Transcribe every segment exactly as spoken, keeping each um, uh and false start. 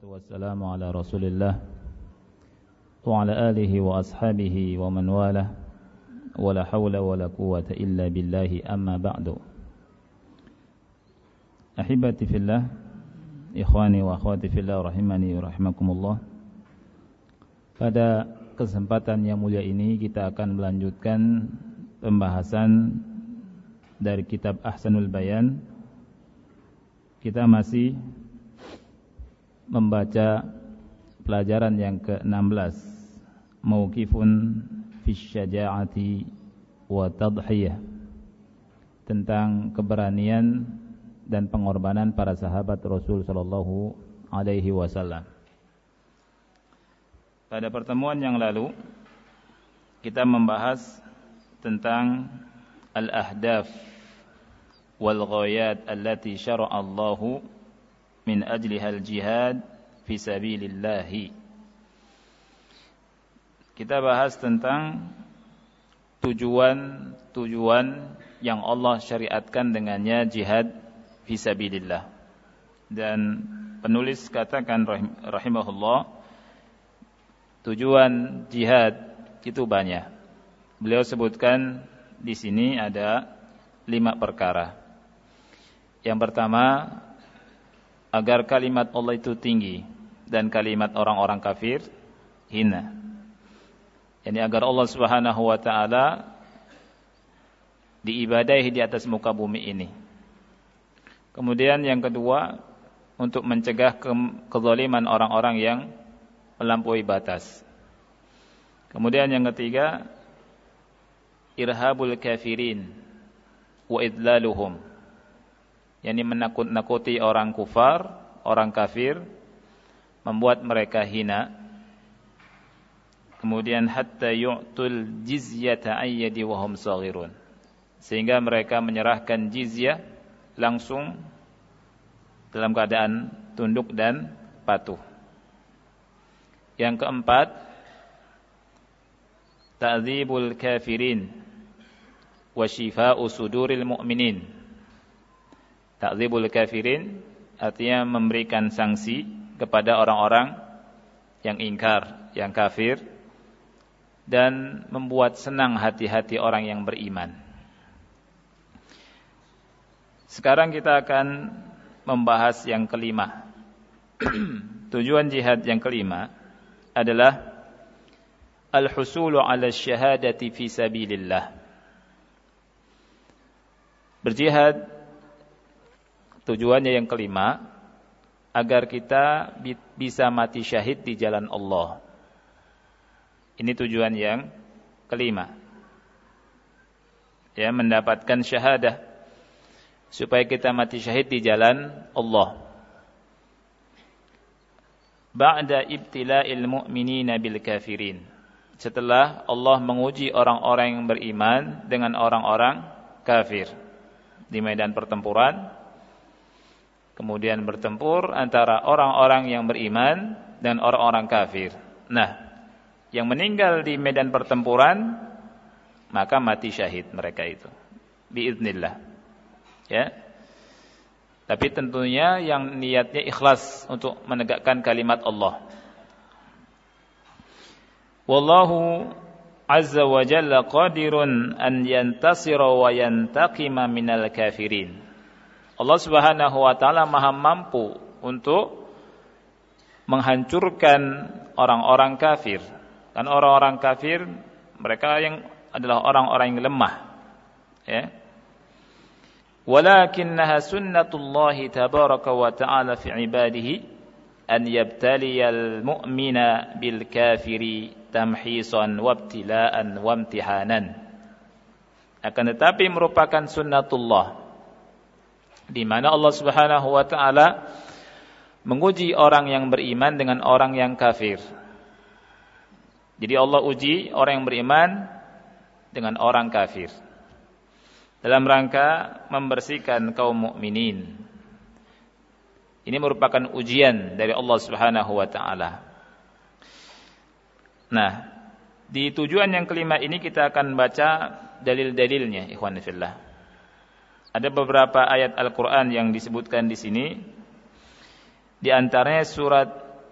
والسلام على رسول الله وعلى آله وأصحابه ومن والاه ولا حول ولا قوة إلا بالله أما بعد. Ahibati fillah, ikhwani wa akhwati fillah rahimani wa rahimakumullah. Pada kesempatan yang mulia ini kita akan melanjutkan pembahasan dari kitab Ahsanul Bayan. Kita masih membaca pelajaran yang ke enam belas, Mauqifun fi syaja'ati wa tadhiyah, tentang keberanian dan pengorbanan para sahabat Rasul sallallahu alaihi wasallam. Pada pertemuan yang lalu kita membahas tentang al-ahdaf wal ghayat allati syara'a Allahu min ajlihal jihad fi sabilillah. Kita bahas tentang tujuan-tujuan yang Allah syariatkan dengannya jihad fi sabilillah. Dan penulis katakan rahimahullah, tujuan jihad itu banyak. Beliau sebutkan di sini ada lima perkara. Yang pertama, agar kalimat Allah itu tinggi dan kalimat orang-orang kafir hina. Yani agar Allah Subhanahu wa taala diibadahi di atas muka bumi ini. Kemudian yang kedua, untuk mencegah ke- kezaliman orang-orang yang melampaui batas. Kemudian yang ketiga, irhabul kafirin wa idlaluhum. Yani menakut-nakuti orang kufar, orang kafir, membuat mereka hina. Kemudian hatta yu'tul jizyata ayyadi wa hum saghirun, sehingga mereka menyerahkan jizyah langsung dalam keadaan tunduk dan patuh. Yang keempat, ta'dzibul kafirin wa shifa'u suduril mu'minin. Ta'dzibul kafirin artinya memberikan sanksi kepada orang-orang yang ingkar, yang kafir, dan membuat senang hati-hati orang yang beriman. Sekarang kita akan membahas yang kelima. Tujuan jihad yang kelima adalah al-husulu 'ala syahadati fi sabilillah. Berjihad tujuannya yang kelima, agar kita bisa mati syahid di jalan Allah. Ini tujuan yang kelima. Ya, mendapatkan syahadah supaya kita mati syahid di jalan Allah. Ba'da ibtila'il mu'minina bil kafirin. Setelah Allah menguji orang-orang yang beriman dengan orang-orang kafir di medan pertempuran. Kemudian bertempur antara orang-orang yang beriman dan orang-orang kafir. Nah, yang meninggal di medan pertempuran, maka mati syahid mereka itu, biiznillah. Ya. Tapi tentunya yang niatnya ikhlas untuk menegakkan kalimat Allah. Wallahu azza wa jalla qadirun an yantasira wa yantaqima minal kafirin. Allah Subhanahu wa taala Maha mampu untuk menghancurkan orang-orang kafir. Kan orang-orang kafir mereka yang adalah orang-orang yang lemah. Ya. Walakinnaha sunnatullahi tabaraka wa ta'ala fi ibadihi an yabtaliyal mu'mina bil kafiri tamhisan wa ibtila'an wa imtihanan. Akan tetapi merupakan sunnatullah, di mana Allah Subhanahu wa taala menguji orang yang beriman dengan orang yang kafir. Jadi Allah uji orang yang beriman dengan orang kafir dalam rangka membersihkan kaum mukminin. Ini merupakan ujian dari Allah Subhanahu wa taala. Nah, di tujuan yang kelima ini kita akan baca dalil-dalilnya, ikhwan fillah. Ada beberapa ayat Al-Quran yang disebutkan di sini. Di antaranya surat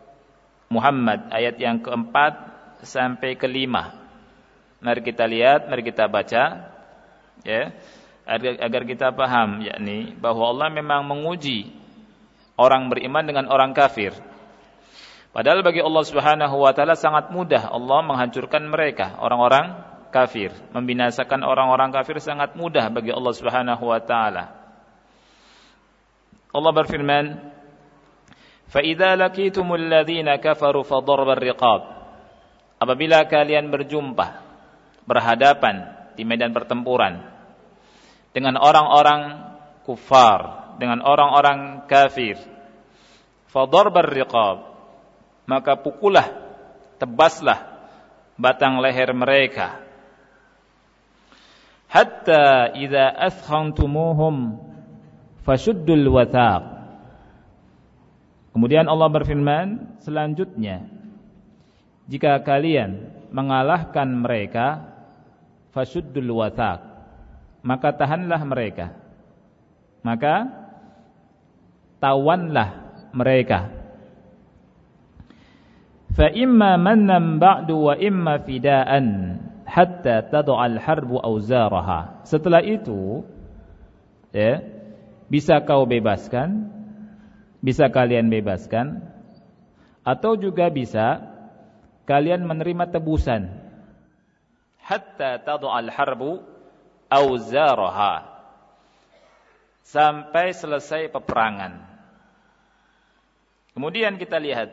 Muhammad ayat yang keempat sampai kelima. Mari kita lihat, mari kita baca, ya, agar, agar kita paham, yakni bahwa Allah memang menguji orang beriman dengan orang kafir. Padahal bagi Allah Subhanahu wa taala sangat mudah Allah menghancurkan mereka, orang-orang kafir, membinasakan orang-orang kafir sangat mudah bagi Allah Subhanahu wa taala. Allah berfirman, "Fa idza laqitumul ladzina kafaru fadharbar riqab." Apabila kalian berjumpa, berhadapan di medan pertempuran dengan orang-orang kufar, dengan orang-orang kafir, fadharbar riqab, maka pukullah, tebaslah batang leher mereka. Hatta idza athkhantumuhum fashuddul wathaq. Kemudian Allah berfirman selanjutnya, jika kalian mengalahkan mereka, fashuddul wathaq, maka tahanlah mereka, maka tawanlah mereka. Fa imma mannan ba'du wa imma fidaan hatta tad'al harbu awzaraha. Setelah itu, ya, bisa kau bebaskan, bisa kalian bebaskan, atau juga bisa kalian menerima tebusan. Hatta tad'al harbu awzaraha, sampai selesai peperangan. Kemudian kita lihat,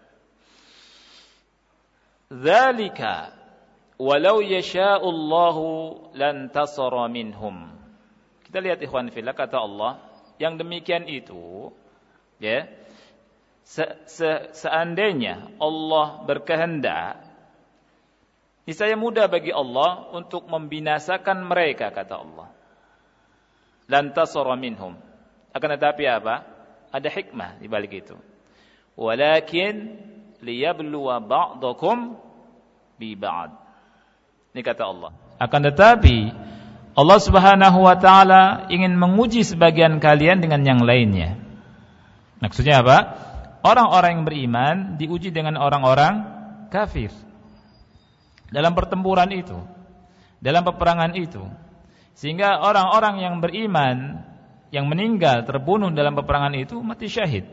dzalika walau yasha'ullahu lan tasara minhum. Kita lihat ikhwan fillah, kata Allah, yang demikian itu, ya, se- se- seandainya Allah berkehendak, niscaya mudah bagi Allah untuk membinasakan mereka, kata Allah. Lan tasara minhum. Akan tetapi apa? Ada hikmah di balik itu. Walakin liyabluwa ba'dakum bi ba'd. Ini kata Allah. Akan tetapi Allah Subhanahu wa taala ingin menguji sebagian kalian dengan yang lainnya. Maksudnya apa? Orang-orang yang beriman diuji dengan orang-orang kafir dalam pertempuran itu, dalam peperangan itu. Sehingga orang-orang yang beriman yang meninggal terbunuh dalam peperangan itu mati syahid.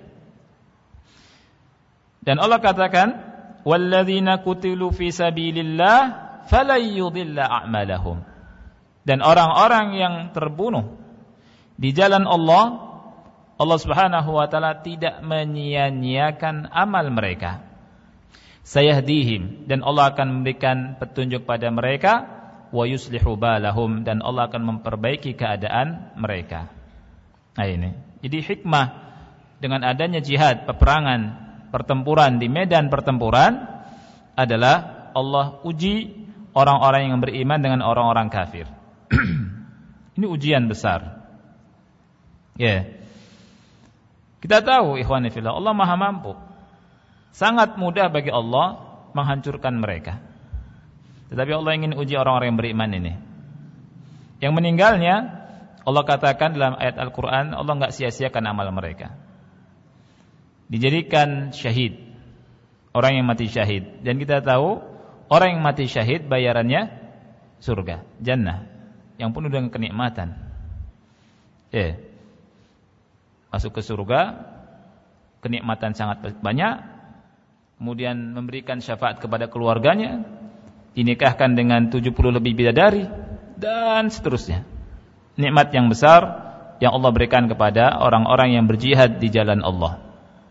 Dan Allah katakan, walladzina qutilu fi sabilillah falan yudilla a'malahum. Dan orang-orang yang terbunuh di jalan Allah, Allah Subhanahu wa taala tidak menyia-nyiakan amal mereka. Sayahdihim, dan Allah akan memberikan petunjuk pada mereka, wa yuslihu balahum, dan Allah akan memperbaiki keadaan mereka. Nah ini. Jadi hikmah dengan adanya jihad, peperangan, pertempuran di medan pertempuran adalah Allah uji orang-orang yang beriman dengan orang-orang kafir. Ini ujian besar. Ya. Yeah. Kita tahu ikhwani fillah, Allah Maha mampu. Sangat mudah bagi Allah menghancurkan mereka. Tetapi Allah ingin uji orang-orang yang beriman ini. Yang meninggalnya, Allah katakan dalam ayat Al-Quran, Allah enggak sia-siakan amal mereka. Dijadikan syahid, orang yang mati syahid. Dan kita tahu, orang yang mati syahid bayarannya surga, jannah, yang penuh dengan kenikmatan. Ya, masuk ke surga, kenikmatan sangat banyak, kemudian memberikan syafaat kepada keluarganya, dinikahkan dengan tujuh puluh lebih bidadari, dan seterusnya. Nikmat yang besar yang Allah berikan kepada orang-orang yang berjihad di jalan Allah.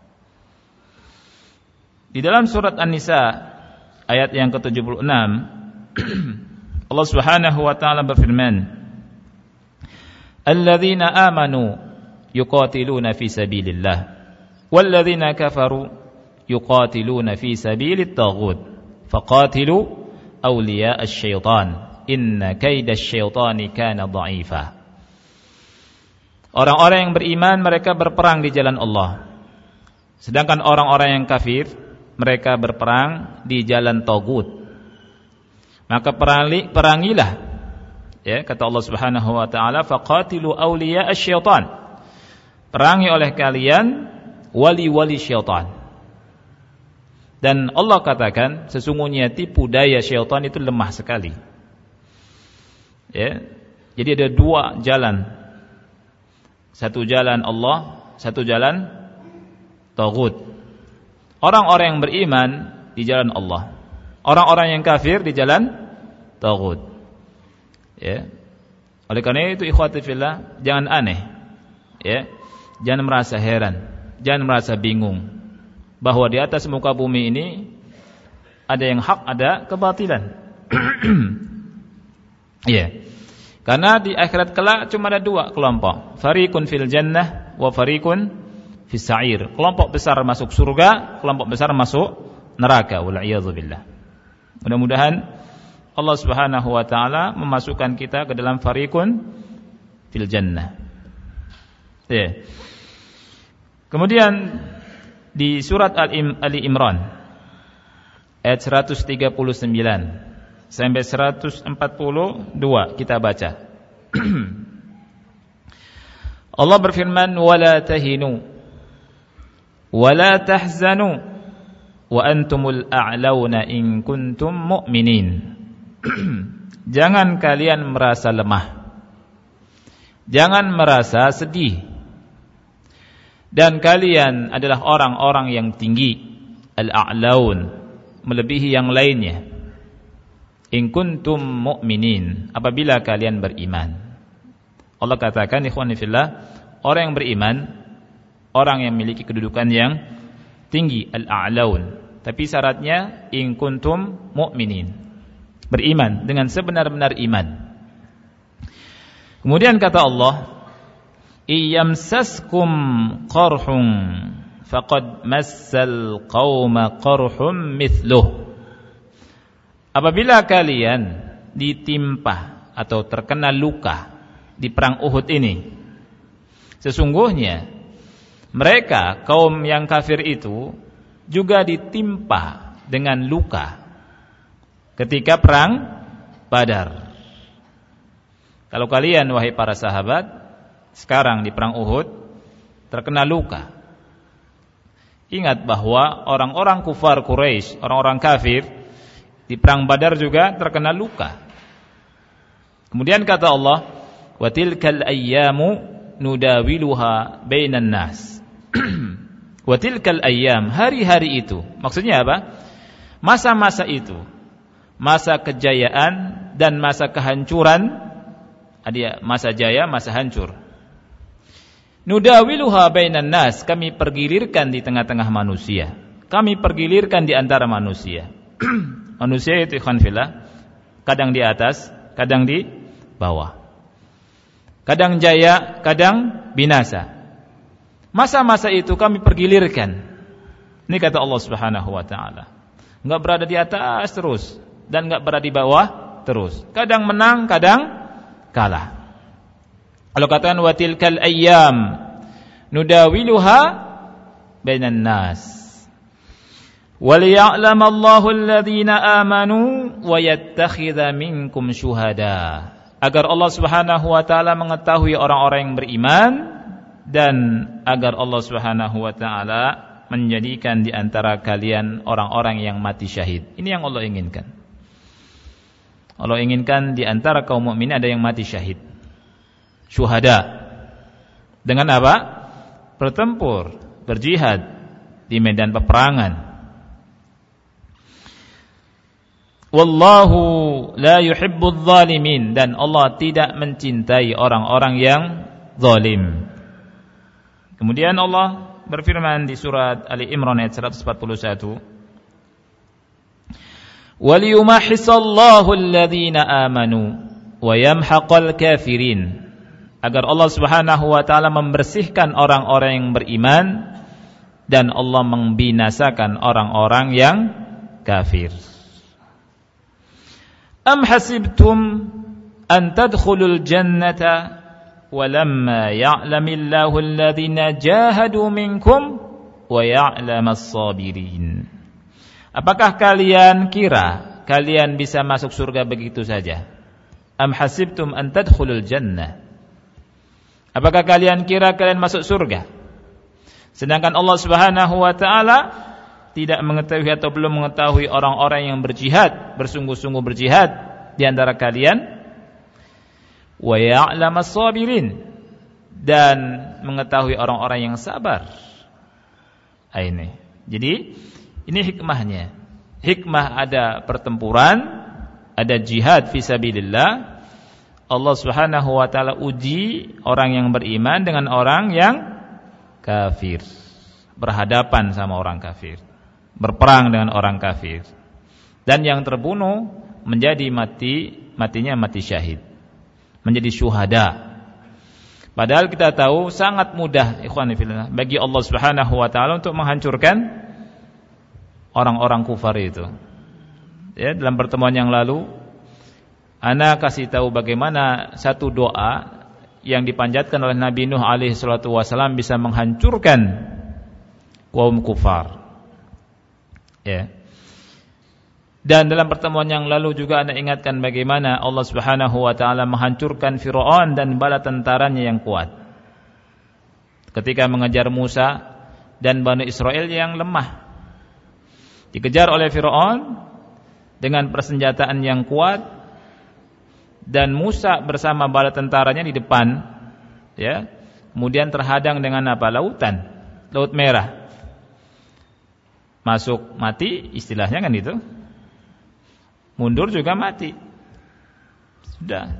Di dalam surat An-Nisa ayat yang ke tujuh puluh enam, Allah Subhanahu wa taala berfirman, "Alladzina amanu yuqatiluna fi sabilillah, walladzina kafaru yuqatiluna fi sabilit taghut, faqatilu awliya asy-syaitan, inna kaida asy-syaitani kana dha'ifa." Orang-orang yang beriman mereka berperang di jalan Allah. Sedangkan orang-orang yang kafir mereka berperang di jalan taghut. Maka perangi, perangilah, ya, kata Allah Subhanahu wa taala, faqatilu awliya asy-syaitan. Perangi oleh kalian wali-wali syaitan. Dan Allah katakan sesungguhnya tipu daya syaitan itu lemah sekali. Ya. Jadi ada dua jalan. Satu jalan Allah, satu jalan taghut. Orang-orang yang beriman di jalan Allah. Orang-orang yang kafir di jalan taghut. Ya. Oleh karena itu ikhwati fillah, jangan aneh. Ya. Jangan merasa heran, jangan merasa bingung bahwa di atas muka bumi ini ada yang hak, ada kebatilan. Ya. Karena di akhirat kelak cuma ada dua kelompok, fariqun fil jannah wa fariqun fis sa'ir. Kelompok besar masuk surga, kelompok besar masuk neraka. Wal iyadzu billah. Mudah-mudahan Allah Subhanahu wa taala memasukkan kita ke dalam fariqun fil jannah. Ya. Kemudian di surat Ali Imran ayat seratus tiga puluh sembilan sampai seratus empat puluh dua kita baca. Allah berfirman, "Wala tahinu wala tahzanu wa antumul a'launa in kuntum mu'minin." Jangan kalian merasa lemah, jangan merasa sedih, dan kalian adalah orang-orang yang tinggi, al-a'laun, melebihi yang lainnya. In kuntum mu'minin, apabila kalian beriman. Allah katakan, ikhwani fillah, orang yang beriman, orang yang memiliki kedudukan yang tinggi, al-a'laun. Tapi syaratnya in kuntum mu'minin, beriman dengan sebenar-benar iman. Kemudian kata Allah, iyamsaskum qarhun faqad massal qauma qarhum mithluh. Apabila kalian ditimpa atau terkena luka di perang Uhud ini, sesungguhnya mereka kaum yang kafir itu juga ditimpa dengan luka ketika perang Badar. Kalau kalian wahai para sahabat sekarang di perang Uhud terkena luka, ingat bahwa orang-orang kufar Quraisy, orang-orang kafir di perang Badar juga terkena luka. Kemudian kata Allah, wa tilkal ayyamu nudawiluha bainan nas. Wa tilkal ayyam, hari-hari itu, maksudnya apa? Masa-masa itu, masa kejayaan dan masa kehancuran, ada masa jaya, masa hancur. Nudawiluha bainan nas, kami pergilirkan di tengah-tengah manusia. Kami pergilirkan di antara manusia. Manusia itu ikhwan fillah, kadang di atas, kadang di bawah. Kadang jaya, kadang binasa. Masa-masa itu kami pergilirkan. Ini kata Allah Subhanahu wa taala. Enggak berada di atas terus dan enggak berada di bawah terus. Kadang menang, kadang kalah. Allah katakan wa tilkal ayyam nudawiluha bainan nas. وَلِيَعْلَمَ اللَّهُ الَّذِينَ آمَنُوا وَيَتَّخِذَ مِنْكُمْ شُهَدَاءَ. Agar Allah Subhanahu wa taala mengetahui orang-orang yang beriman, dan agar Allah Subhanahu wa taala menjadikan di antara kalian orang-orang yang mati syahid. Ini yang Allah inginkan. Allah inginkan di antara kaum mukminin ada yang mati syahid. Syuhada. Dengan apa? Bertempur, berjihad di medan peperangan. Wallahu la yuhibbudz zalimin, dan Allah tidak mencintai orang-orang yang zalim. Kemudian Allah berfirman di surat Ali Imran ayat seratus empat puluh satu, "Waliyumahhisallahu alladhina amanu wa yamhaqal kafirin." Agar Allah Subhanahu wa taala membersihkan orang-orang yang beriman dan Allah membinasakan orang-orang yang kafir. Am hasibtum an tadkhulul jannata walamma ya'lamillahu alladhina jahadu minkum wa ya'lamas sabirin. Apakah kalian kira kalian bisa masuk surga begitu saja? Am hasibtum an tadkhulul jannah. Apakah kalian kira kalian masuk surga? Sedangkan Allah Subhanahu wa taala tidak mengetahui atau belum mengetahui orang-orang yang berjihad, bersungguh-sungguh berjihad di antara kalian, wa ya'lamas sabirin, dan mengetahui orang-orang yang sabar. Ini. Jadi ini hikmahnya. Hikmah ada pertempuran, ada jihad fisabilillah. Allah Subhanahu wa taala uji orang yang beriman dengan orang yang kafir, berhadapan sama orang kafir, berperang dengan orang kafir, dan yang terbunuh menjadi mati, matinya mati syahid, menjadi syuhada. Padahal kita tahu sangat mudah ikhwan fillah bagi Allah Subhanahu wa taala untuk menghancurkan orang-orang kufar itu. Ya, dalam pertemuan yang lalu ana kasih tahu bagaimana satu doa yang dipanjatkan oleh Nabi Nuh alaihi salatu wasalam bisa menghancurkan kaum kufar. Ya. Dan dalam pertemuan yang lalu juga anda ingatkan bagaimana Allah Subhanahu wa taala menghancurkan Firaun dan bala tentaranya yang kuat ketika mengejar Musa dan Bani Israel yang lemah. Dikejar oleh Firaun dengan persenjataan yang kuat, dan Musa bersama bala tentaranya di depan, ya, kemudian terhadang dengan apa? Lautan, Laut Merah. Masuk mati, istilahnya kan itu. Mundur juga mati. Sudah.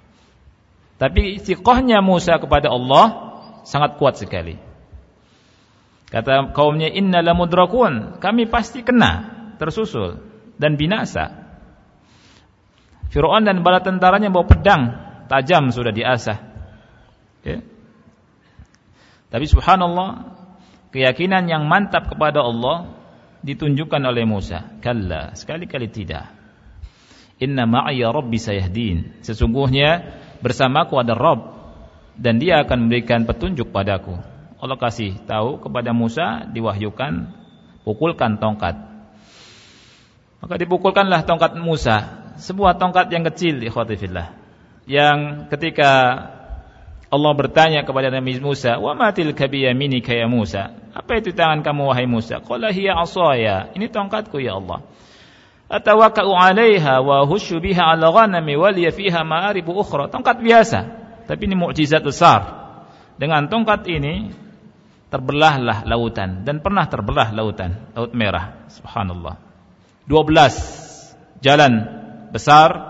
Tapi istiqohnya Musa kepada Allah sangat kuat sekali. Kata kaumnya, inna lamudrakun, kami pasti kena, tersusul dan binasa. Fir'aun dan bala tentaranya bawa pedang tajam sudah diasah. Ya. Tapi subhanallah, keyakinan yang mantap kepada Allah ditunjukkan oleh Musa. Kalla, sekali-kali tidak. Inna ma'aya rabbi sayahdin. Sesungguhnya bersamaku ada Rabb dan dia akan memberikan petunjuk padaku. Allah kasih tahu kepada Musa, diwahyukan, pukulkan tongkat. Maka dipukulkanlah tongkat Musa. Sebuah tongkat yang kecil, ikhwati fillah, yang ketika Allah bertanya kepada Nabi Musa, wa ma tilka biyaminika ya Musa, apa itu tangan kamu wahai Musa? Qala hiya asaya, ini tongkatku ya Allah, atawakka'u 'alaiha wa husyu biha 'ala ghanami wa liya fiha ma'aribu ukhra. Tongkat biasa, tapi ini mukjizat besar. Dengan tongkat ini terbelahlah lautan, dan pernah terbelah lautan, Laut Merah. Subhanallah. dua belas jalan besar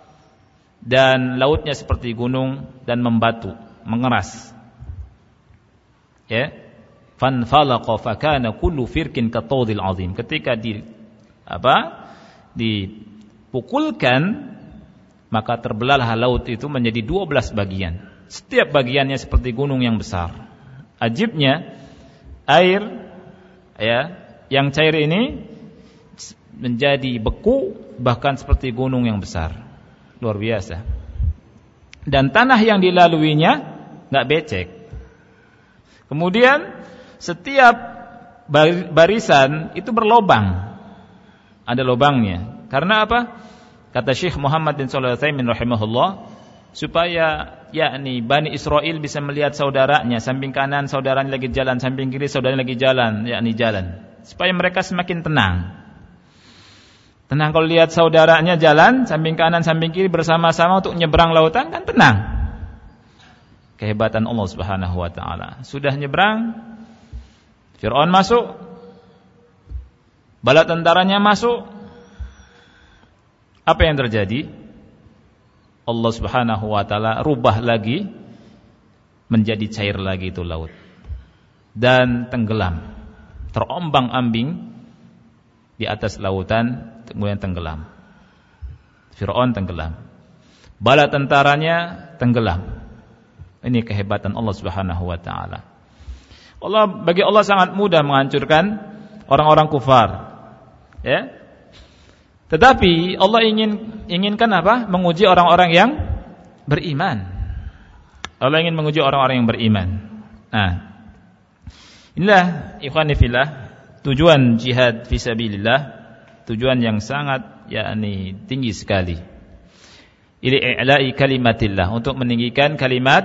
dan lautnya seperti gunung dan membatu, mengeras. Ya. Fanfalaqa fakana kullu firqin katawdil azim. Ketika di apa? dipukulkan, maka terbelahlah laut itu menjadi dua belas bagian. Setiap bagiannya seperti gunung yang besar. Ajibnya, air ya, yang cair ini menjadi beku, bahkan seperti gunung yang besar. Luar biasa. Dan tanah yang dilaluinya enggak becek. Kemudian setiap barisan itu berlobang. Ada lobangnya. Karena apa? Kata Syekh Muhammad bin Shalih Al-Utsaimin rahimahullah, supaya yakni Bani Israel bisa melihat saudaranya, samping kanan saudaranya lagi jalan, samping kiri saudaranya lagi jalan, yakni jalan. Supaya mereka semakin tenang. Tenang kalau lihat saudaranya jalan, samping kanan, samping kiri bersama-sama untuk nyebrang lautan, kan tenang. Kehebatan Allah Subhanahu wa taala. Sudah nyebrang, Fir'aun masuk, bala tentaranya masuk. Apa yang terjadi? Allah Subhanahu wa taala rubah lagi menjadi cair lagi itu laut. Dan tenggelam. Terombang-ambing di atas lautan, kemudian tenggelam. Fir'aun tenggelam. Bala tentaranya tenggelam. Ini kehebatan Allah Subhanahu wa taala. Allah, bagi Allah sangat mudah menghancurkan orang-orang kufar. Ya. Tetapi Allah ingin inginkan apa? Menguji orang-orang yang beriman. Allah ingin menguji orang-orang yang beriman. Nah, inilah ikhwani fillah tujuan jihad fisabilillah, tujuan yang sangat yakni tinggi sekali. Ili i'la'i kalimatillah, untuk meninggikan kalimat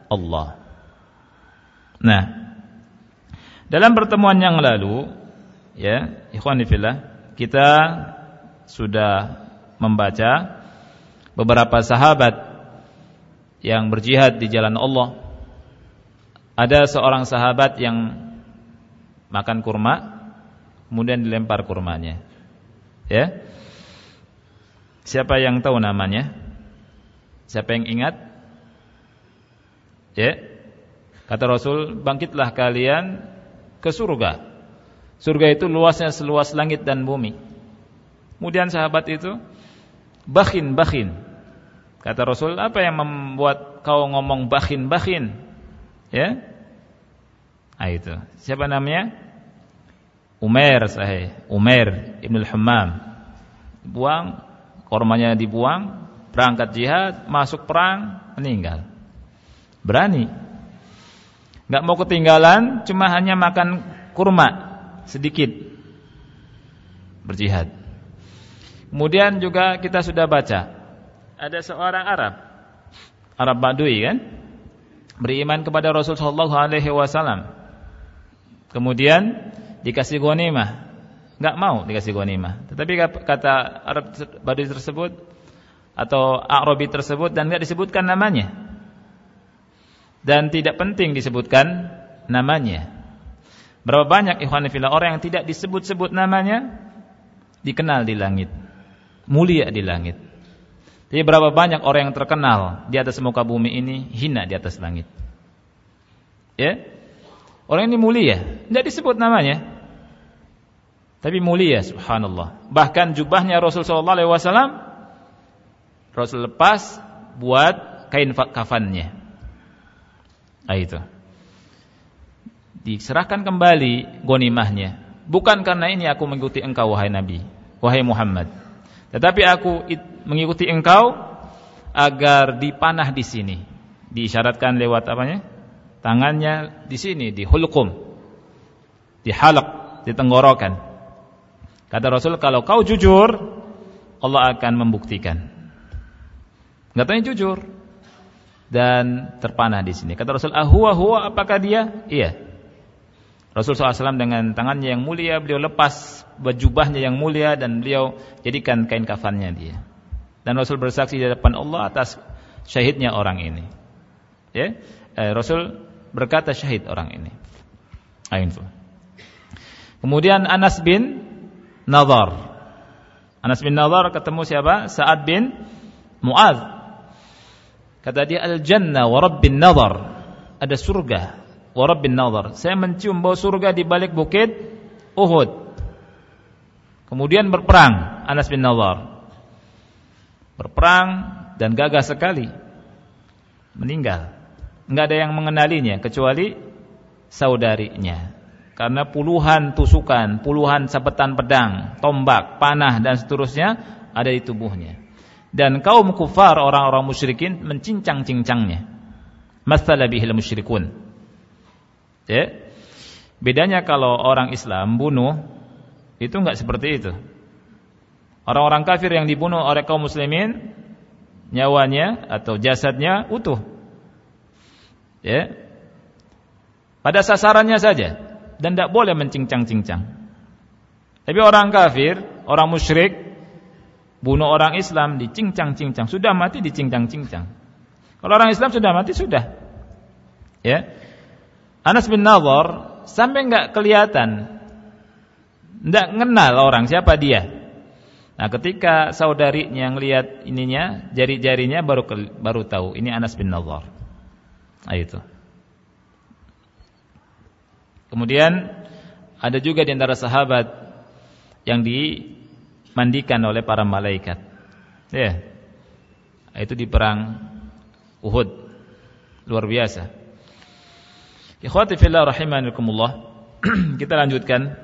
Allah. Nah, dalam pertemuan yang lalu ya, ikhwani fillah, kita sudah membaca beberapa sahabat yang berjihad di jalan Allah. Ada seorang sahabat yang makan kurma, kemudian dilempar kurmanya. Ya. Siapa yang tahu namanya? Siapa yang ingat? Ya. Kata Rasul, bangkitlah kalian ke surga. Surga itu luasnya seluas langit dan bumi. Kemudian sahabat itu bakhin, bakhin. Kata Rasul, apa yang membuat kau ngomong bakhin, bakhin? Ya. Ah itu. Siapa namanya? Umair sahih. Umair Ibn al-Hammam. Buang, kormanya dibuang, berangkat jihad, masuk perang, meninggal. Berani. Enggak mau ketinggalan, cuma hanya makan kurma sedikit. Berjihad. Kemudian juga kita sudah baca, ada seorang Arab, Arab Badui kan, beriman kepada Rasul sallallahu alaihi wasallam. Kemudian dikasih ghanimah, enggak mau dikasih ghanimah. Tetapi kata Arab Badui tersebut atau Arabi tersebut, dan enggak disebutkan namanya. Dan tidak penting disebutkan namanya. Berapa banyak ikhwan fillah orang yang tidak disebut-sebut namanya dikenal di langit, mulia di langit. Tapi berapa banyak orang yang terkenal di atas muka bumi ini hina di atas langit. Ya? Orang ini mulia, tidak disebut namanya. Tapi mulia, subhanallah. Bahkan jubahnya Rasul sallallahu alaihi wasallam Rasul lepas buat kain kafannya. Ah itu. Diserahkan kembali ghanimahnya. Bukan karena ini aku mengikuti engkau wahai Nabi, wahai Muhammad. Tetapi aku mengikuti engkau agar dipanah di sini. Diisyaratkan lewat apanya? Tangannya di sini, di hulqum, di halaq, di tenggorokan. Kata Rasul, kalau kau jujur, Allah akan membuktikan. Katanya jujur dan terpanah di sini. Kata Rasul, "Ahuwa huwa, apakah dia?" Iya. Rasul sallallahu alaihi wasallam dengan tangannya yang mulia, beliau lepas bajubahnya yang mulia dan beliau jadikan kain kafannya dia. Dan Rasul bersaksi di depan Allah atas syahidnya orang ini. Ya, eh, Rasul berkata syahid orang ini. Ain. Kemudian Anas bin Nadhar. Anas bin Nadhar ketemu siapa? Sa'ad bin Mu'adz. Kata dia, "Al-jannah wa rabbin nadhar." Ada surga wa rabbin nadhar. Saya mencium bau surga di balik bukit Uhud. Kemudian berperang Anas bin Nadhar. Berperang dan gagah sekali. Meninggal. Enggak ada yang mengenalinya kecuali saudarinya. Karena puluhan tusukan, puluhan sabetan pedang, tombak, panah dan seterusnya ada di tubuhnya. Dan kaum kufar, orang-orang musyrikin mencincang-cincangnya. Matsala bihil musyrikun. Ya. Bedanya kalau orang Islam bunuh itu enggak seperti itu. Orang-orang kafir yang dibunuh oleh kaum muslimin, nyawanya atau jasadnya utuh. Ya. Pada sasarannya saja dan tidak boleh mencincang-cincang. Tapi orang kafir, orang musyrik bunuh orang Islam dicincang-cincang, sudah mati dicincang-cincang. Kalau orang Islam sudah mati sudah. Ya. Anas bin Nadhar sampai enggak kelihatan, enggak kenal orang siapa dia. Nah, ketika saudarinya yang lihat ininya, jari-jarinya baru baru tahu ini Anas bin Nadhar. Nah, itu. Kemudian ada juga di antara sahabat yang dimandikan oleh para malaikat. Ya. Itu di perang Uhud. Luar biasa. Ikhwati fillah rahimakumullah. Kita lanjutkan.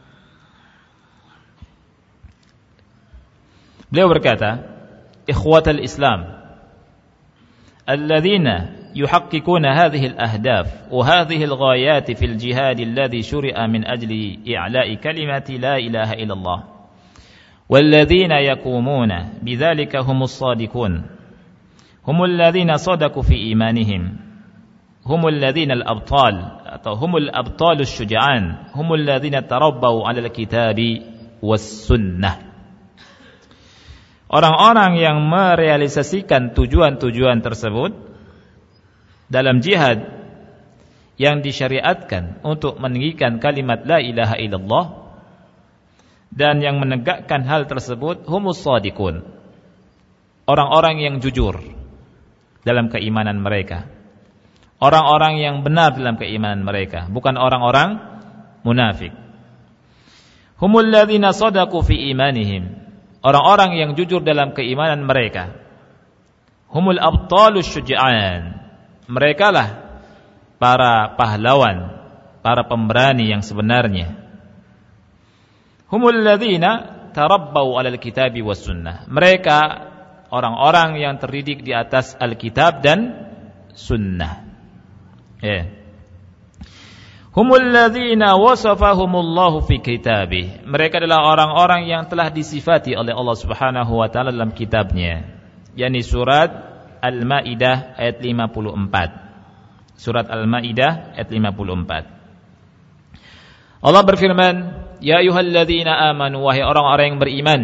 Beliau berkata, "Ikhwatal Islam, alladzina يحققون هذه الأهداف وهذه الغايات في الجهاد الذي شرع من أجل إعلاء كلمة لا إله إلا الله والذين يقومون بذلك هم الصادقون هم الذين صدقوا في إيمانهم هم الذين الأبطال atau humul abtalus syuja'an, humul ladzina tarabbau 'alal kitabi was sunnah. Orang-orang yang merealisasikan tujuan-tujuan tersebut dalam jihad yang disyariatkan untuk meninggikan kalimat la ilaha illallah dan yang menegakkan hal tersebut humus shadiqun, orang-orang yang jujur dalam keimanan mereka, orang-orang yang benar dalam keimanan mereka, bukan orang-orang munafik. Humul ladzina shadaqu fi imanihim, orang-orang yang jujur dalam keimanan mereka. Humul abtalus syuja'an, mereka lah para pahlawan, para pemberani yang sebenarnya. Humul ladzina tarabbau 'alal kitabi was sunnah, mereka orang-orang yang terdidik di atas Alkitab dan sunnah. Ya. Humul ladzina wasafahumullahu fi kitabih, mereka adalah orang-orang yang telah disifati oleh Allah Subhanahu wa taala dalam kitabnya, yakni surat Al-Maidah ayat lima puluh empat. Surat Al-Maidah ayat lima puluh empat. Allah berfirman, ya ayyuhalladzina amanu, wahai orang-orang yang beriman,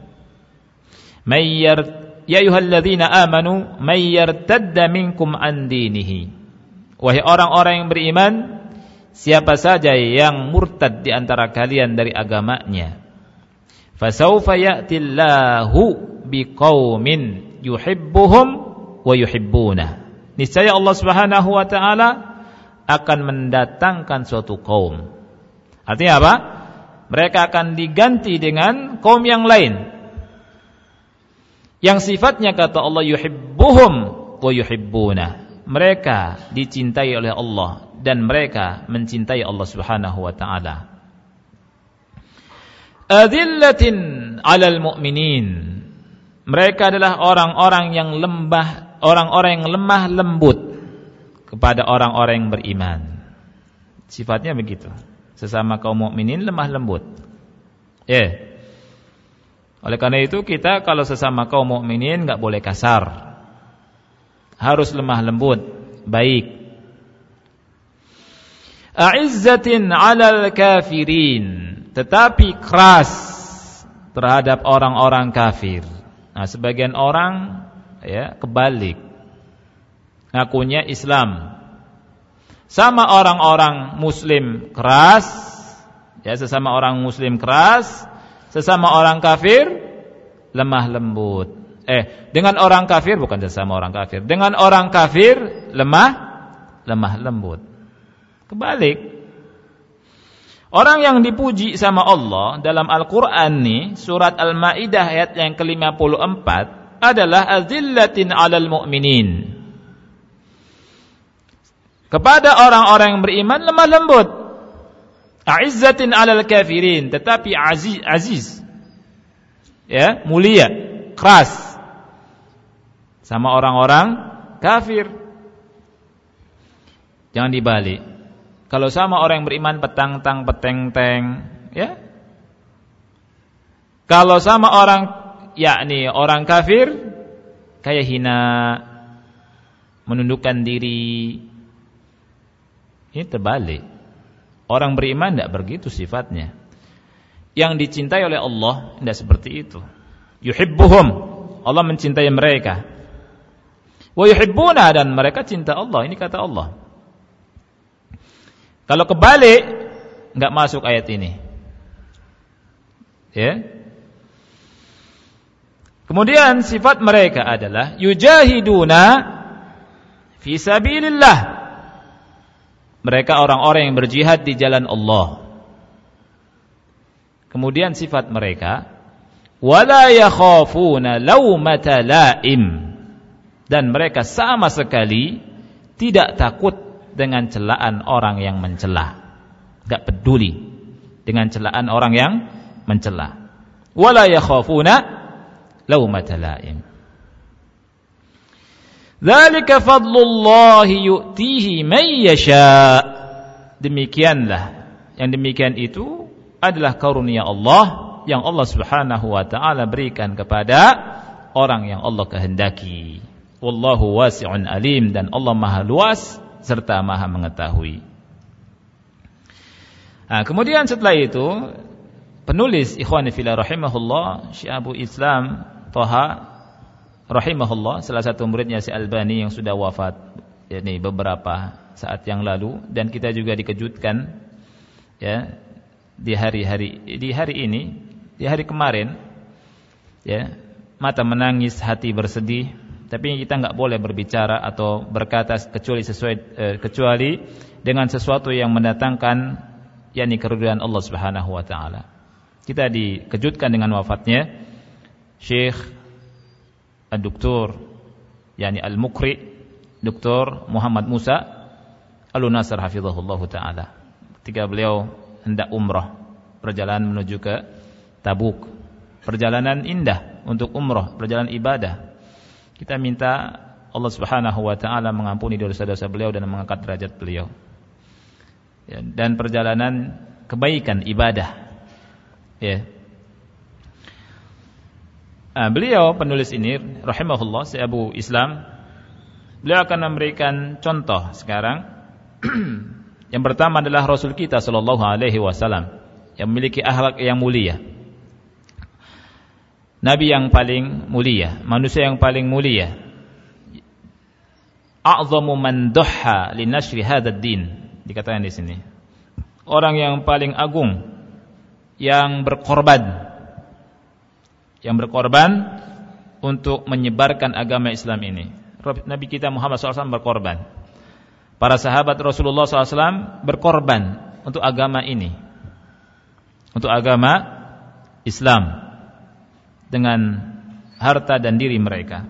may yar ya ayyuhalladzina amanu may yartadda minkum an dinihi, wahai orang-orang yang beriman, siapa saja yang murtad di antara kalian dari agamanya, fasawfa ya'tillahu biqaumin yuhibbuhum wa yuhibbuna, niscaya Allah Subhanahu wa taala akan mendatangkan suatu kaum. Artinya apa? Mereka akan diganti dengan kaum yang lain yang sifatnya, kata Allah, yuhibbuhum wa yuhibbuna, mereka dicintai oleh Allah dan mereka mencintai Allah Subhanahu wa taala. Adillatin 'alal mu'minin, mereka adalah orang-orang yang lembah, orang-orang yang lemah lembut kepada orang-orang yang beriman. Sifatnya begitu. Sesama kaum mukminin lemah lembut. Ya. Yeah. Oleh karena itu kita kalau sesama kaum mukminin enggak boleh kasar. Harus lemah lembut, baik. A'izzatin 'alal kafirin, tetapi keras terhadap orang-orang kafir. Nah, sebagian orang ya kebalik, ngakunya Islam, sama orang-orang muslim keras, ya sesama orang muslim keras, sesama orang kafir lemah lembut. Eh, dengan orang kafir, bukan sesama orang kafir, dengan orang kafir lemah lemah lembut. Kebalik. Orang yang dipuji sama Allah dalam Al-Qur'an nih, surat Al-Maidah ayat yang ke lima puluh empat adalah azillatin 'alal mu'minin. Kepada orang-orang yang beriman lemah lembut. A'izzatin 'alal kafirin, tetapi aziz, aziz. Ya, mulia, keras sama orang-orang kafir. Jangan dibalik. Kalau sama orang yang beriman petang-tang peteng-teng, ya. Kalau sama orang yakni orang kafir kayak hina, menundukkan diri. Ini terbalik. Orang beriman tidak begitu sifatnya. Yang dicintai oleh Allah tidak seperti itu. Yuhibbuhum, Allah mencintai mereka. Wa yuhibbuna, dan mereka cinta Allah. Ini kata Allah. Kalau kebalik, enggak masuk ayat ini. Ya. Kemudian sifat mereka adalah yujahiduna fi sabilillah. Mereka orang-orang yang berjihad di jalan Allah. Kemudian sifat mereka wala yakhafuna laumata laim, dan mereka sama sekali tidak takut dengan celaan orang yang mencela. Enggak peduli dengan celaan orang yang mencela. Wala yakhafuna laumata laim. Dzalika fadlullahi yu'tihi man yasha. Demikianlah, yang demikian itu adalah karunia Allah yang Allah Subhanahu wa taala berikan kepada orang yang Allah kehendaki. Wallahu wasi'un alim, dan Allah Maha luas serta Maha mengetahui. Nah, kemudian setelah itu penulis ikhwani fillah rahimahullah Syekh Abu Islam Thaha rahimahullah, salah satu muridnya Syekh Albani yang sudah wafat yakni beberapa saat yang lalu, dan kita juga dikejutkan ya di hari-hari di hari ini, di hari kemarin ya, mata menangis, hati bersedih, tapi kita enggak boleh berbicara atau berkata kecuali sesuai eh, kecuali dengan sesuatu yang mendatangkan yakni keridhaan Allah Subhanahu wa taala. Kita dikejutkan dengan wafatnya Syekh Ad-Doktor yakni Al-Muqri Doktor Muhammad Musa Al-Nasr hafizahullah taala. Ketika beliau hendak umrah, perjalanan menuju ke Tabuk, perjalanan indah untuk umrah, perjalanan ibadah. Kita minta Allah Subhanahu wa taala mengampuni dosa-dosa beliau dan mengangkat derajat beliau. Ya, dan perjalanan kebaikan ibadah. Ya. Nah, beliau penulis ini rahimahullah Syekh Abu Islam, beliau akan memberikan contoh sekarang. Yang pertama adalah Rasul kita sallallahu alaihi wasallam yang memiliki akhlak yang mulia. Nabi yang paling mulia, manusia yang paling mulia. A'zamu man duhha li nashri hadzal din, dikatakan di sini. Orang yang paling agung yang berkorban yang berkorban untuk menyebarkan agama Islam ini. Nabi kita Muhammad shallallahu alaihi wasallam berkorban. Para sahabat Rasulullah shallallahu alaihi wasallam berkorban untuk agama ini, untuk agama Islam, dengan harta dan diri mereka.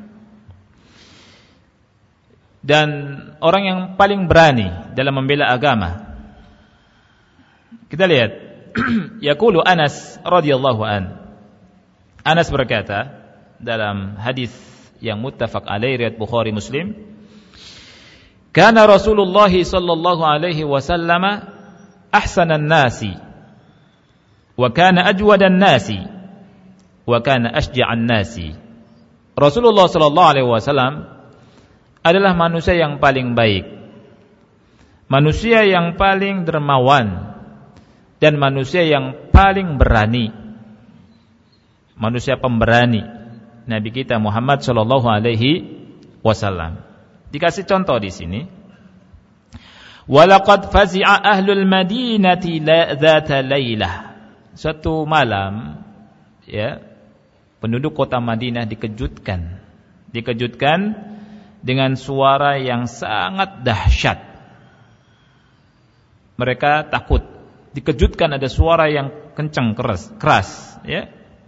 Dan orang yang paling berani dalam membela agama, kita lihat yaqulu Anas radhiyallahu an. Anas berkata dalam hadis yang muttafaq alaihi riwayat Bukhari Muslim, kana Rasulullah sallallahu alaihi wasallam ahsanan nasi wa kana ajwadan nasi wa kana asja'an nasi. Rasulullah sallallahu alaihi wasallam adalah manusia yang paling baik, manusia yang paling dermawan, dan manusia yang paling berani, manusia pemberani. Nabi kita Muhammad sallallahu alaihi wasallam. Dikasih contoh di sini. Walaqad fazi'a ahlul madinati dzata lailah. Suatu malam ya, penduduk kota Madinah dikejutkan. Dikejutkan dengan suara yang sangat dahsyat. Mereka takut. Dikejutkan ada suara yang kencang, keras, keras ya.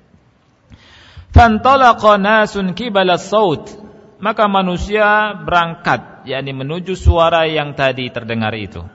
Fantalaqa nasun qibala saut, maka manusia berangkat yakni menuju suara yang tadi terdengar itu.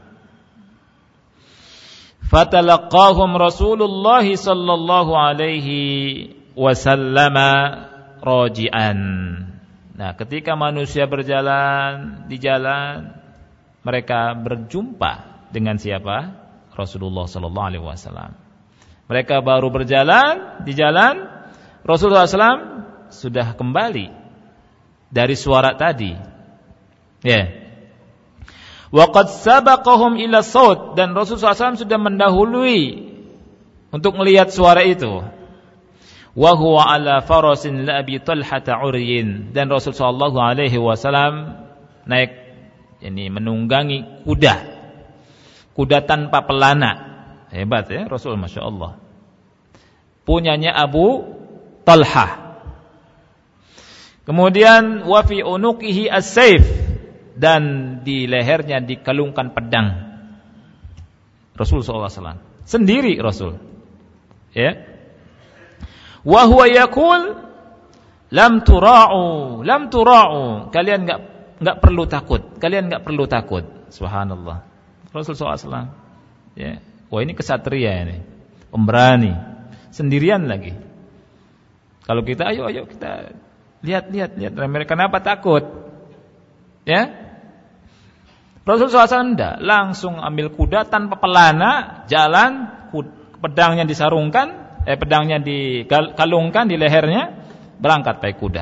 Fatalaqahum Rasulullah sallallahu alaihi wasallam raji'an. Nah, ketika manusia berjalan di jalan, mereka berjumpa dengan siapa? Rasulullah sallallahu alaihi wasallam. Mereka baru berjalan di jalan, Rasulullah sallallahu alaihi wasallam sudah kembali dari suara tadi. Ya. Wa qad sabaqahum ila saut, dan Rasulullah sallallahu alaihi wasallam sudah mendahului untuk melihat suara itu. Wa huwa ala farasin la Abi Talhah uryin, dan Rasul sallallahu alaihi wasallam naik ini menunggangi kuda. Kuda tanpa pelana. Hebat ya Rasul, Masya Allah. Punyanya Abu Talhah. Kemudian wa fi unuqihi as-saif, dan di lehernya dikalungkan pedang. Rasul sallallahu alaihi wasallam sendiri Rasul. Ya. Wa huwa yaqul lam tura'u, lam tura'u. Kalian enggak enggak perlu takut. Kalian enggak perlu takut. Subhanallah. Rasul sallallahu alaihi wasallam. Ya. Wah, ini kesatria ini. Pemberani. Sendirian lagi. Kalau kita ayo ayo kita lihat lihat lihat mereka, kenapa takut? Ya? Rasul sallallahu alaihi wasallam enggak, langsung ambil kuda tanpa pelana, jalan, pedangnya disarungkan, eh pedangnya dikalungkan di lehernya, berangkat pakai kuda.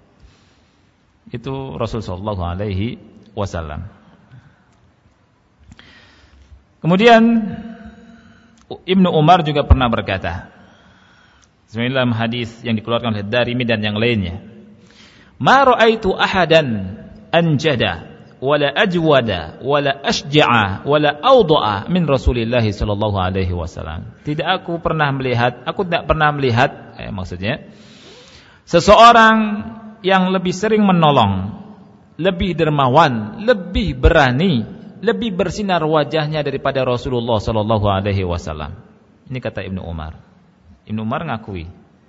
Itu Rasul sallallahu alaihi wasallam. Kemudian Ibnu Umar juga pernah berkata, dalam hadis yang dikeluarkan oleh Darimi dan yang lainnya, "Ma ra'aitu ahadan anjada wala ajwada wala asja'a wala awda'a min Rasulillah sallallahu alaihi wasallam." Tidak aku pernah melihat, aku tidak pernah melihat, eh, maksudnya seseorang yang lebih sering menolong, lebih dermawan, lebih berani, lebih bersinar wajahnya daripada Rasulullah sallallahu alaihi wasallam. Ini kata Ibnu Umar. Ibnu Umar ngakui.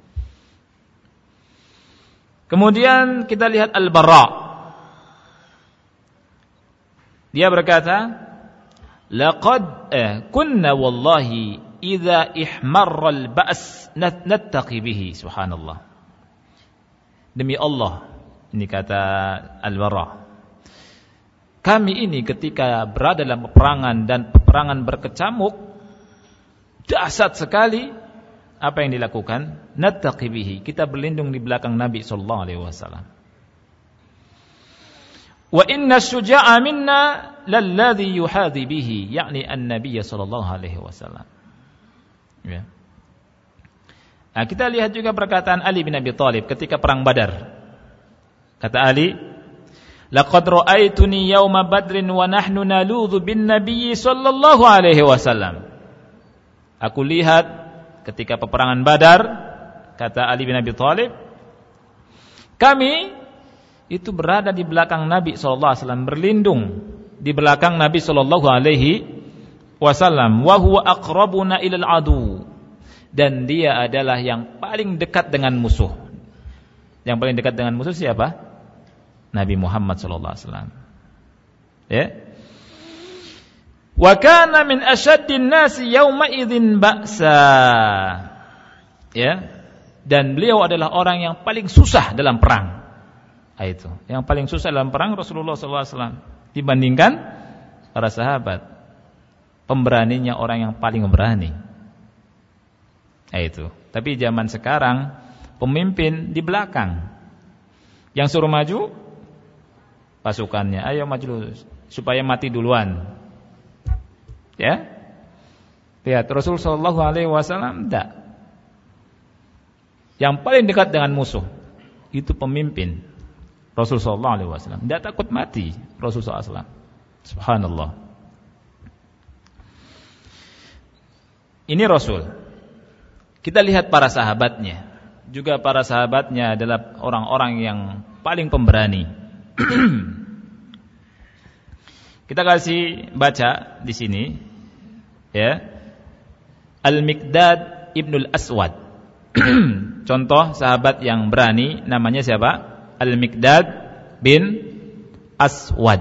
Kemudian kita lihat Al-Bara. Dia berkata, "Laqad eh, kunna wallahi idza ihmarra al-ba's nattaqi bihi." Subhanallah. Demi Allah, ini kata Al-Bara, kami ini ketika berada dalam peperangan dan peperangan berkecamuk dahsyat sekali, apa yang dilakukan? Nattaqi bihi, kita berlindung di belakang Nabi sallallahu alaihi wasallam. Wa inna syuja'a minna lalladhi yuhadhi bihi, yakni an-nabiy sallallahu alaihi wasallam. Ya. Nah, kita lihat juga perkataan Ali bin Abi Thalib ketika perang Badar. Kata Ali, "Laqad ra'aituni yauma badrin wa nahnu naludhu bin nabiy sallallahu alaihi wasallam." Aku lihat ketika peperangan Badar, kata Ali bin Abi Thalib, kami itu berada di belakang Nabi sallallahu alaihi wasallam, berlindung di belakang Nabi sallallahu alaihi wasallam, wa huwa aqrabuna ilal adu, dan dia adalah yang paling dekat dengan musuh. Yang paling dekat dengan musuh siapa? Nabi Muhammad sallallahu alaihi wasallam. Ya. Wa kana min ashaddin nasi yauma idzin ba'sa. Ya. Dan beliau adalah orang yang paling susah dalam perang. Itu, yang paling susah dalam perang Rasulullah sallallahu alaihi wasallam dibandingkan para sahabat. Pemberaninya orang yang paling berani. Itu. Tapi zaman sekarang pemimpin di belakang. Yang suruh maju pasukannya, ayo maju supaya mati duluan. Ya? Lihat Rasul sallallahu alaihi wasallam enggak. Yang paling dekat dengan musuh itu pemimpin. Rasul sallallahu alaihi wasallam tidak takut mati. Rasul sallallahu alaihi wasallam. Subhanallah. Ini Rasul. Kita lihat para sahabatnya. Juga para sahabatnya adalah orang-orang yang paling pemberani. Kita kasih baca di sini, ya. Al-Miqdad Ibnul Aswad. Contoh sahabat yang berani namanya siapa? Al-Miqdad bin Aswad.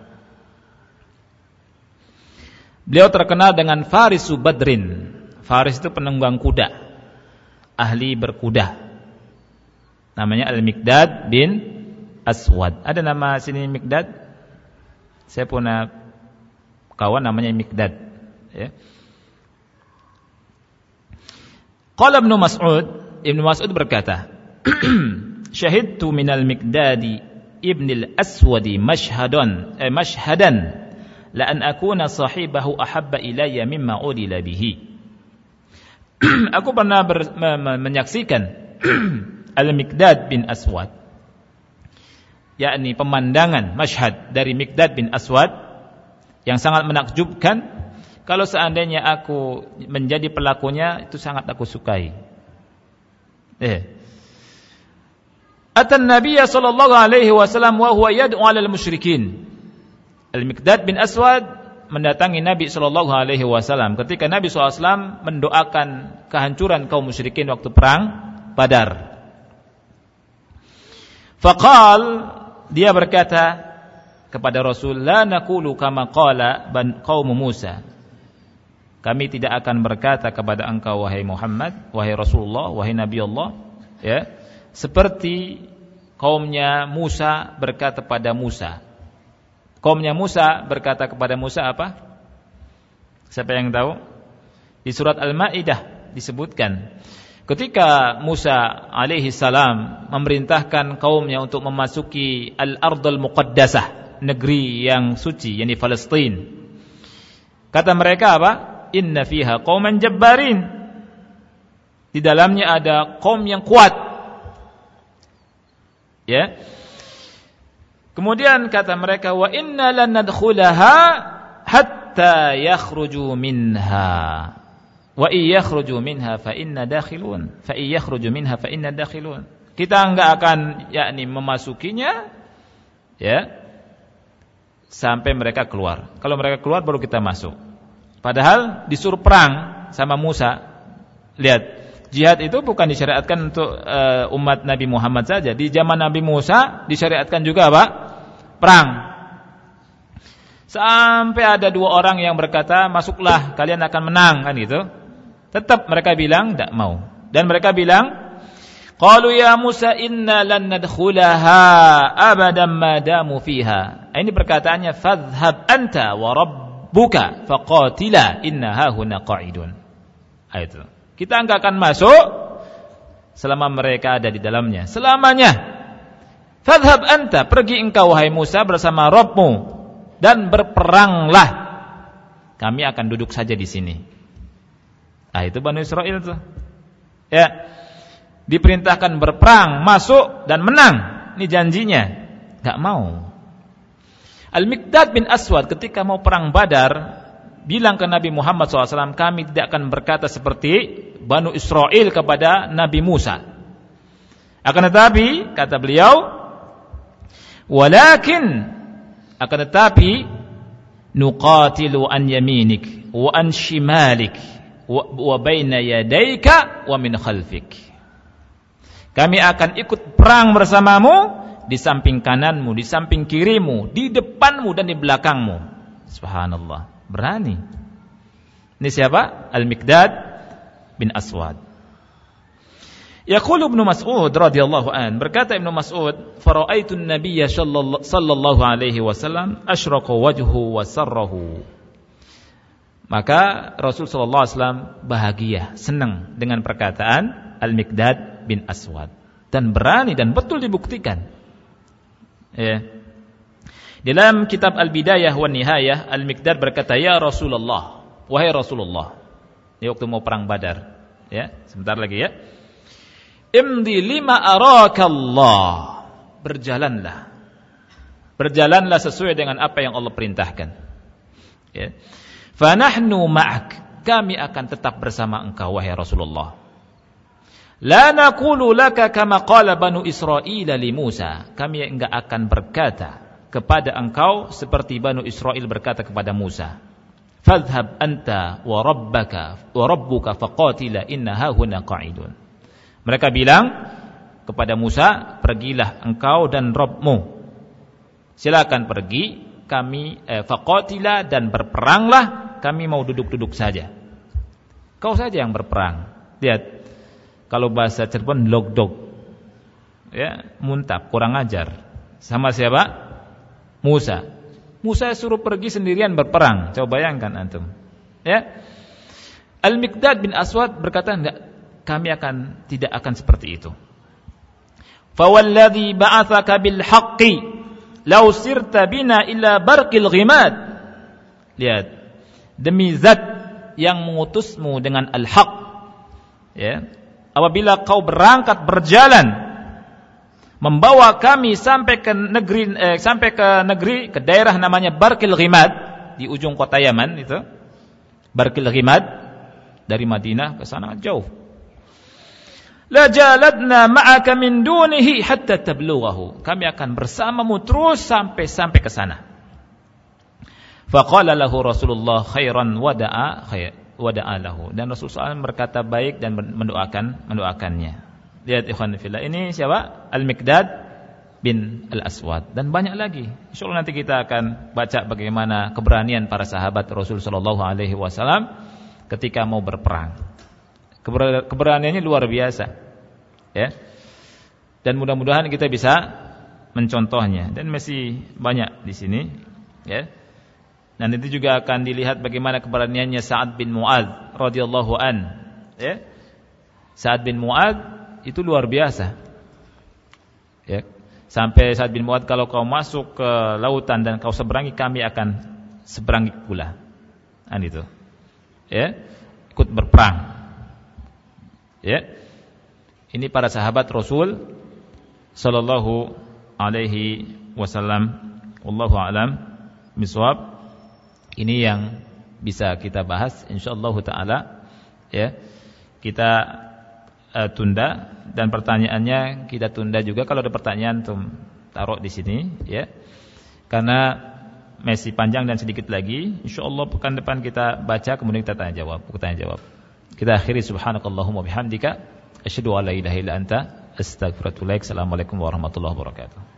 Beliau terkenal dengan Farisu Badrin. Faris itu penunggang kuda, ahli berkuda. Namanya Al-Miqdad bin Aswad. Ada nama sini Miqdad? Saya punya kawan namanya Miqdad. Ya. Qala Ibnu Mas'ud, Ibnu Mas'ud berkata, "Syahidtu minal Miqdadi ibnil Aswadi mashhadan eh, mashhadan la an akuna sahibahu ahabba ilayya mimma udila bihi." Aku pernah ber, me, me, menyaksikan Al-Miqdad bin Aswad, yakni pemandangan mashhad dari Miqdad bin Aswad yang sangat menakjubkan. Kalau seandainya aku menjadi pelakunya, itu sangat aku sukai. Eh. Atan Nabiya sallallahu alaihi wasallam wa huwa yad'u 'alal musyrikin. Al-Miqdad bin Aswad mendatangi Nabi sallallahu alaihi wasallam ketika Nabi sallallahu alaihi wasallam mendoakan kehancuran kaum musyrikin waktu perang Badar. Faqal, dia berkata kepada Rasul, la naqulu kama qala qaum Musa. Kami tidak akan berkata kepada engkau wahai Muhammad, wahai Rasulullah, wahai Nabi Allah, ya, seperti kaumnya Musa berkata pada Musa. Kaumnya Musa berkata kepada Musa apa? Siapa yang tahu? Di surat Al-Maidah disebutkan ketika Musa alaihi salam memerintahkan kaumnya untuk memasuki Al-Ardul Muqaddasah, negeri yang suci, yakni Palestina. Kata mereka apa? inna fiha qauman jabbarin. Di dalamnya ada kaum yang kuat. Ya. Kemudian kata mereka, wa inna lan nadkhulaha hatta yakhruju minha. Wa in yakhruju minha fa inna dakhilun. Fa in yakhruju minha fa inna dakhilun. Kita enggak akan yakni memasukinya ya sampai mereka keluar. Kalau mereka keluar baru kita masuk. Padahal disuruh perang sama Musa. Lihat, jihad itu bukan disyariatkan untuk uh, umat Nabi Muhammad saja. Di zaman Nabi Musa disyariatkan juga apa? Perang. Sampai ada dua orang yang berkata, masuklah, kalian akan menang, kan gitu. Tetap mereka bilang tidak mau. Dan mereka bilang, qalu ya Musa inna lan nadkhulaha abadan ma damu fiha. Ini perkataannya, fadhhab anta wa rabbuka faqatila inna hahuna qa'idun. Itu. Kita enggak akan masuk selama mereka ada di dalamnya. Selamanya. Fadhhab anta, pergi engkau wahai Musa bersama Rabbmu dan berperanglah. Kami akan duduk saja di sini. Nah, itu Bani Israil tuh. Ya. Diperintahkan berperang, masuk dan menang. Ini janjinya. Enggak mau. Al-Miqdad bin Aswad ketika mau perang Badar bilang ke Nabi Muhammad shallallahu alaihi wasallam, kami tidak akan berkata seperti Banu Israil kepada Nabi Musa. Akan tetapi, kata beliau, walakin, akan tetapi, nuqatilu an yaminik, wa an shimalik, wa, wa baina yadayka, wa min khalfik. Kami akan ikut perang bersamamu, di samping kananmu, di samping kirimu, di depanmu dan di belakangmu. Subhanallah. Berani. Ini siapa? Al-Miqdad bin Aswad. Yaqulu Ibnu Mas'ud radhiyallahu an, berkata Ibnu Mas'ud, "Fara'aitu an-nabiyya sallallahu alaihi wasallam asyraqa wajhuhu wa sarrahu." Maka Rasul sallallahu alaihi wasallam bahagia, senang dengan perkataan Al-Miqdad bin Aswad dan berani dan betul dibuktikan. Ya. Dalam kitab Al-Bidayah wa Nihayah, Al-Miqdad berkata, "Ya Rasulullah, wahai Rasulullah." Ini waktu mau perang Badar, ya, sebentar lagi ya. "Imdi lima arakallah." Berjalanlah. Berjalanlah sesuai dengan apa yang Allah perintahkan. Ya. "Fa nahnu ma'ak." Kami akan tetap bersama engkau wahai Rasulullah. "La naqulu laka kama qala Banu Israil li Musa." Kami enggak akan berkata kepada engkau seperti Banu Israil berkata kepada Musa. Fadhhab anta wa rabbaka wa rabbuka faqatila inna hahuna qa'idun. Mereka bilang kepada Musa, pergilah engkau dan Rabbmu. Silakan pergi, kami eh, faqatila dan berperanglah, kami mau duduk-duduk saja. Kau saja yang berperang. Lihat, kalau bahasa Cirebon logdog. Ya, muntap, kurang ajar. Sama siapa? Musa. Musa suruh pergi sendirian berperang. Coba bayangkan antum. Ya. Al-Miqdad bin Aswad berkata, enggak, kami akan tidak akan seperti itu. Fa walladhi ba'atsaka bil haqqi law sirta bina ila barqil ghimad. Lihat, demi zat yang mengutusmu dengan al-haq. Ya. Apabila kau berangkat berjalan membawa kami sampai ke negeri eh, sampai ke negeri ke daerah namanya Barqil Ghimad di ujung kota Yaman itu. Barqil Ghimad dari Madinah ke sana jauh. La jaladna ma'aka min dunihi hatta tablughahu. Kami akan bersamamu terus sampai sampai ke sana. Faqala lahu Rasulullah khairan wada'a khair wada'a lahu. Dan Rasulullah shallallahu alaihi wasallam berkata baik dan mendoakan mendoakannya. Lihat ikhwan fillah, ini siapa? Al-Miqdad bin Al-Aswad dan banyak lagi. Insyaallah nanti kita akan baca bagaimana keberanian para sahabat Rasul sallallahu alaihi wasallam ketika mau berperang. Keber- keberaniannya luar biasa. Ya. Dan mudah-mudahan kita bisa mencontohnya dan masih banyak di sini, ya. Dan itu juga akan dilihat bagaimana keberaniannya Sa'ad bin Mu'adz radhiyallahu an, ya. Sa'ad bin Mu'adz itu luar biasa. Ya. Sampai Sa'ad bin Mu'adz, kalau kau masuk ke lautan dan kau seberangi, kami akan seberangi pula. Kan itu. ya, ikut berperang. Ya. Ini para sahabat Rasul sallallahu alaihi wasallam. Wallahu a'lam bishawab. Ini yang bisa kita bahas insyaallah taala, ya. Kita uh, tunda, dan pertanyaannya kita tunda juga. Kalau ada pertanyaan tuh taruh di sini, ya. Karena masih panjang dan sedikit lagi. Insyaallah pekan depan kita baca, kemudian kita tanya jawab, tanya jawab. Kita akhiri subhanakallahumma bihamdika asyhadu an la ilaha illa anta astaghfiruka wa atubu ilaik. Assalamualaikum warahmatullahi wabarakatuh.